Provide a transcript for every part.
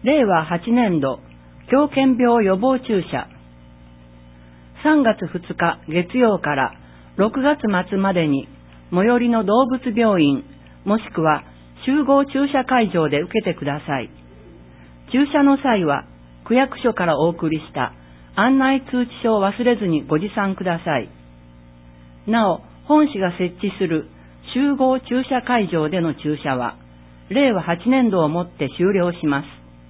令和8年度狂犬病予防注射。3月2日月曜から6月末までに最寄りの動物病院もしくは集合注射会場で受けてください。注射の際は区役所からお送りした案内通知書を忘れずにご持参ください。なお、本市が設置する集合注射会場での注射は令和8年度をもって終了します。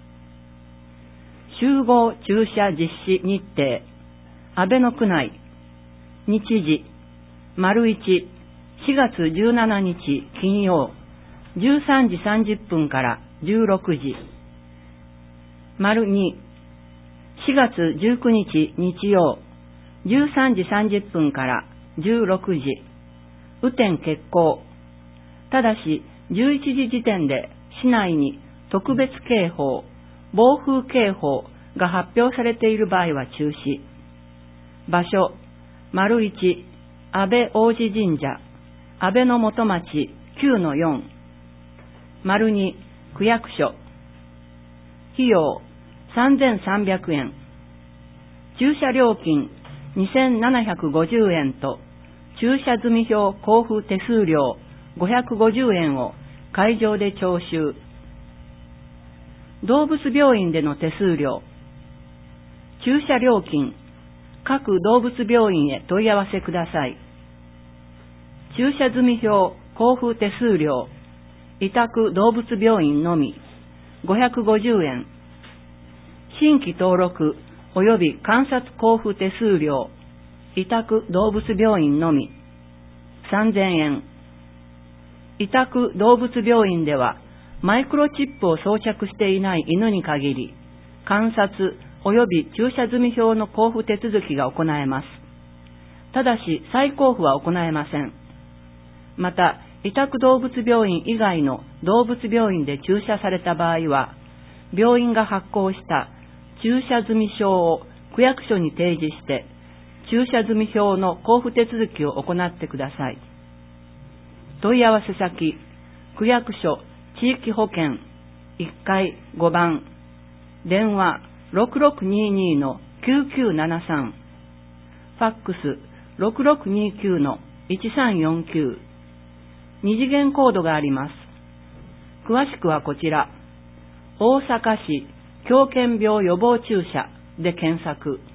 集合注射実施日程、阿倍野区内、日時、1、4月17日金曜、13時30分から16時、2、4月19日日曜、13時30分から16時、雨天決行。ただし、11時時点で市内に特別警報、暴風警報が発表されている場合は中止。場所、1、安倍王子神社、安倍の元町 9-4。2、区役所。費用、3300円。駐車料金、2750円と、駐車済票交付手数料550円を会場で徴収。動物病院での手数料。駐車料金、各動物病院へ問い合わせください。駐車済票交付手数料、委託動物病院のみ、550円。新規登録及び観察交付手数料、委託動物病院のみ、3000円。委託動物病院では、マイクロチップを装着していない犬に限り、観察及び駐車済票の交付手続きが行えます。ただし、再交付は行えません。また、委託動物病院以外の動物病院で注射された場合は、病院が発行した注射済証を区役所に提示して、注射済票の交付手続きを行ってください。問い合わせ先、区役所地域保健1階5番、電話6622-9973、ファックス6629-1349、二次元コードがあります。詳しくはこちら、大阪市狂犬病予防注射で検索。